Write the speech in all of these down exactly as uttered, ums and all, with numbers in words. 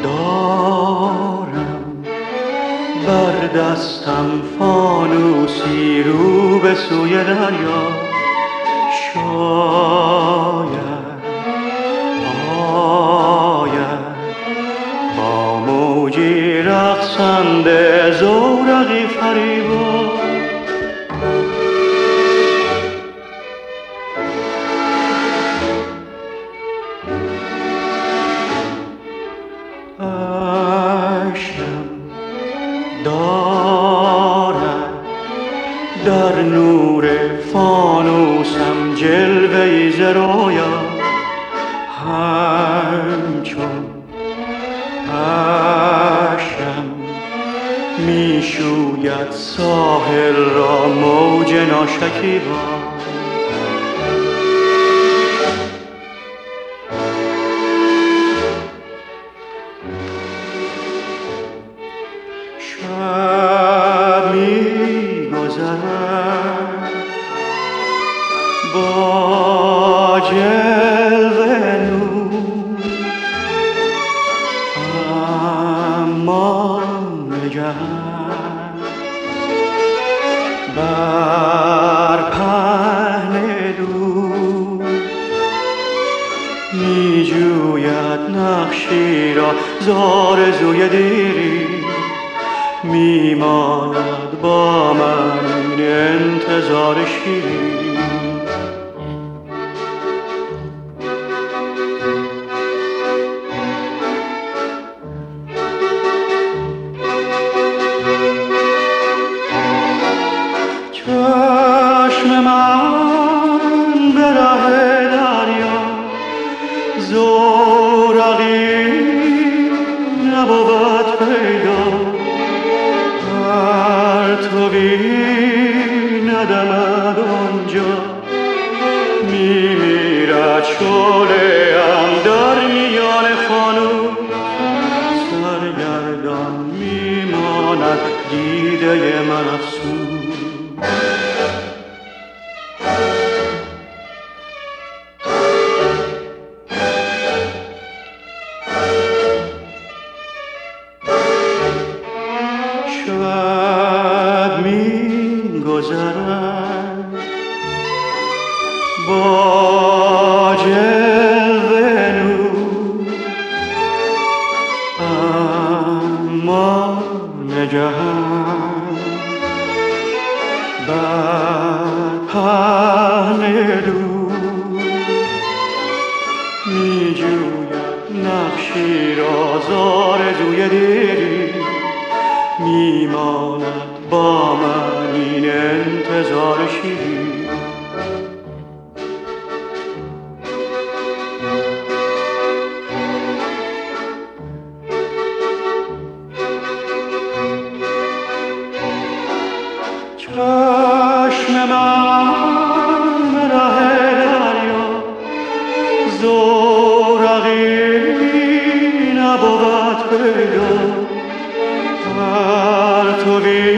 دارم بر دستم فانوسی رو به سوی دریا، شاید آید با موجی رقصنده زورقی فریبا. عشقم دارد در نور فانوسم جلوه‌ای ز رویا، همچون اشکم می شوید ساحل را موج ناشکیبا. شب می گذرد با جلوه نور، اما نگهد بر پهن دور، می جوید نقشی را زآرزوی دیری، می ماند با من این انتظار شیرین. چشم من به ره دریا زورقی نبود پیدا، پرتوی ندمد آنجا، می میرد شعله‌ام در میان فانوس، سرگردان می ماند دیده من افسوس. شب می گذرد با جلوه نور، اما نگهد بر پهن دور، می جوید نقشی را زآرزوی دیری، می ماند با من این انتظار شیرین. چشم من به ره دریا زورقی نبود پیدا، پرتوی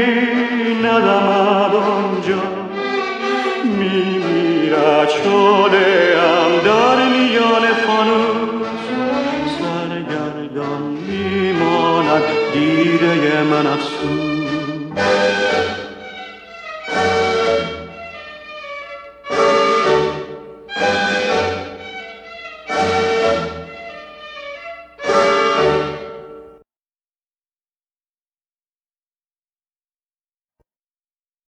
ندمد آنجا، می میرد شعله‌ام در میان فانوس، سرگردان می ماند دیده من افسوس.